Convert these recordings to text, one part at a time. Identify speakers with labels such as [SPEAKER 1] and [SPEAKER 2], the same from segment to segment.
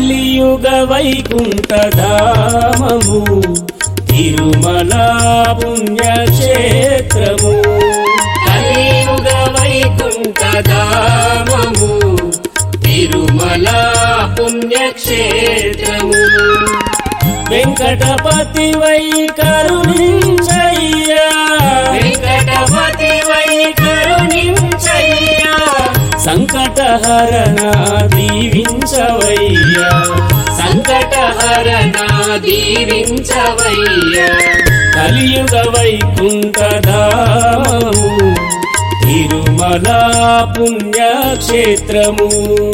[SPEAKER 1] కలియుగ వైకుంఠధామము తిరుమల పుణ్యక్షేత్రము కలియుగ వైకుంఠధామము తిరుమల పుణ్యక్షేత్రము వెంకటపతి వై కరుణించయ్యా వెంకటపతి వై కరుణించయ్యా సంకటహరణ దీవించవయ్యా సంకటహరణ దీవించవయ్యా కలియుగ వైకుంఠధామము తిరుమల పుణ్యక్షేత్రము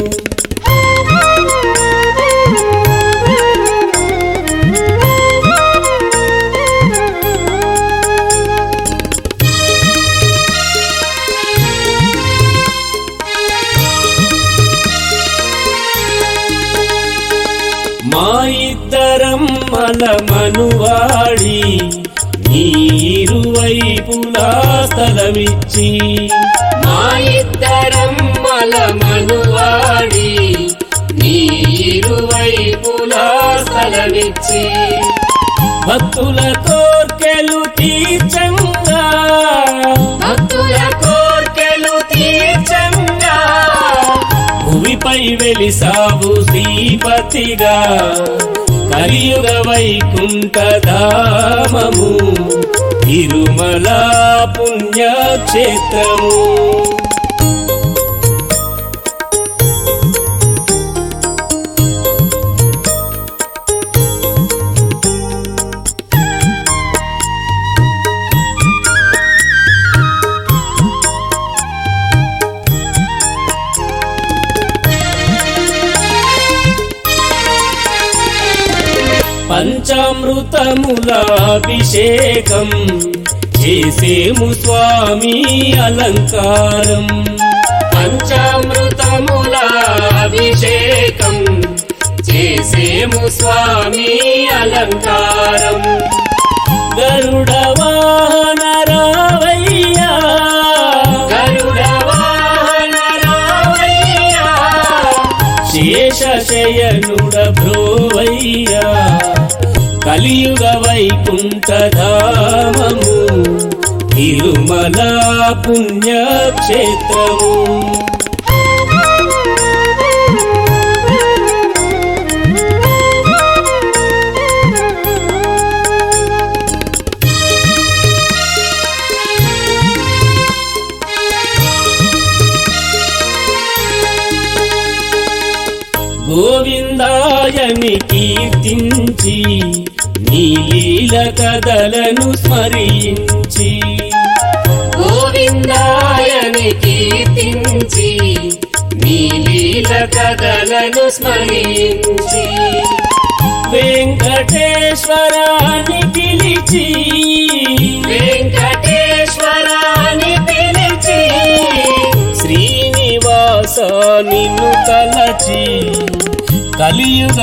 [SPEAKER 1] మా ఇద్దరం మలమనువాడి నీరువైపులా స్థలమిచ్చి మా ఇద్దరం మలమనువాడి నీరువైపులా స్థలమిచ్చి భక్తుల కోర్కెలు తీర్చంగా భక్తుల కోర్కెలు తీర్చంగా భూమిపై వెలిసావు శ్రీపతిగా కలియుగ వైకుంఠధామము తిరుమల పుణ్యక్షేత్రము పంచామృతముల అభిషేకం చేసేము స్వామి అలంకారం పంచామృతముల అభిషేకం చేసేము స్వామి అలంకారం గరుడ వాహన రావయ్యా గరుడ వాహన రావయ్యా శేషశయనుడ భ్రోవయ్యా కలియుగ వైకుంఠధామము తిరుమల పుణ్యక్షేత్రము గోవిందాయని కీర్తించి నీ లీల కథలను స్మరించి గోవిందాయని కీర్తించి నీ లీల కథలను స్మరించి వెంకటేశ్వరాని పిలిచి వెంకటేశ్వరాని పిలిచి శ్రీనివాస నిన్ను తలచి కలియుగ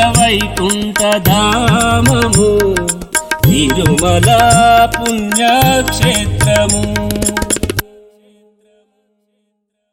[SPEAKER 1] వైకుంఠధామము తిరుమల పుణ్యక్షేత్రము